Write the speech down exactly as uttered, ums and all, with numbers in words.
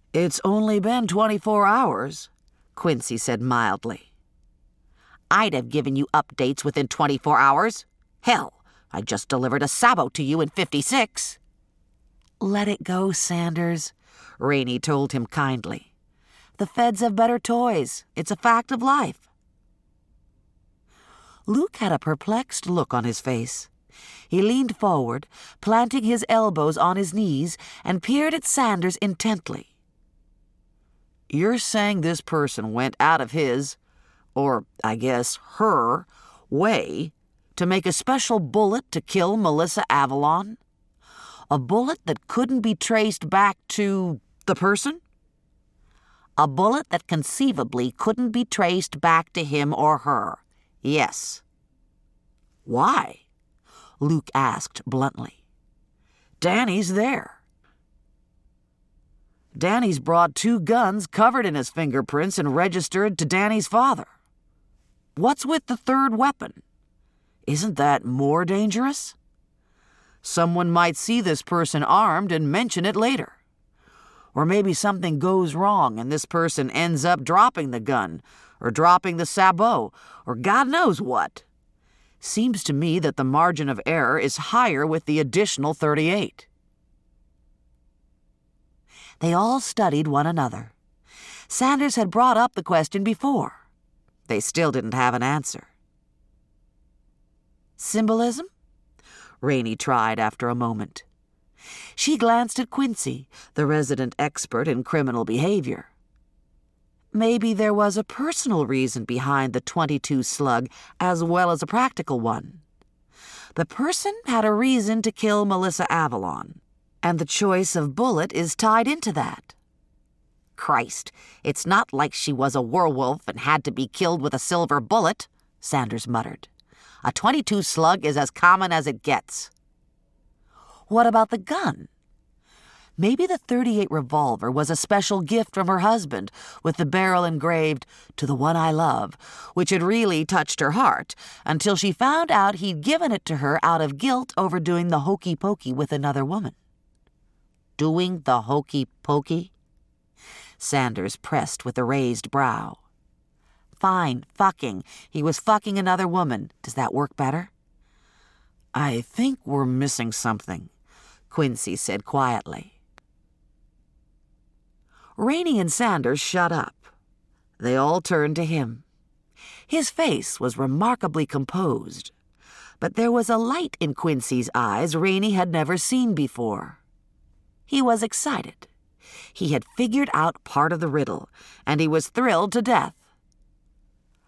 It's only been twenty-four hours, Quincy said mildly. I'd have given you updates within twenty-four hours. Hell, I just delivered a Sabo to you in fifty-six. Let it go, Sanders, Rainey told him kindly. The feds have better toys. It's a fact of life. Luke had a perplexed look on his face. He leaned forward, planting his elbows on his knees, and peered at Sanders intently. You're saying this person went out of his, or I guess her, way to make a special bullet to kill Melissa Avalon? A bullet that couldn't be traced back to the person? A bullet that conceivably couldn't be traced back to him or her. Yes. Why? Luke asked bluntly. Danny's there. Danny's brought two guns covered in his fingerprints and registered to Danny's father. What's with the third weapon? Isn't that more dangerous? Someone might see this person armed and mention it later. Or maybe something goes wrong and this person ends up dropping the gun, or dropping the sabot, or God knows what. Seems to me that the margin of error is higher with the additional thirty-eight. They all studied one another. Sanders had brought up the question before. They still didn't have an answer. Symbolism? Rainey tried after a moment. She glanced at Quincy, the resident expert in criminal behavior. Maybe there was a personal reason behind the twenty-two slug as well as a practical one. The person had a reason to kill Melissa Avalon, and the choice of bullet is tied into that. Christ, it's not like she was a werewolf and had to be killed with a silver bullet, Sanders muttered. A twenty-two slug is as common as it gets. What about the gun? Maybe the thirty-eight revolver was a special gift from her husband, with the barrel engraved, "To the one I love," which had really touched her heart, until she found out he'd given it to her out of guilt over doing the hokey-pokey with another woman. Doing the hokey-pokey? Sanders pressed with a raised brow. Fine, fucking. He was fucking another woman. Does that work better? I think we're missing something, Quincy said quietly. Rainey and Sanders shut up. They all turned to him. His face was remarkably composed, but there was a light in Quincy's eyes Rainey had never seen before. He was excited. He had figured out part of the riddle, and he was thrilled to death.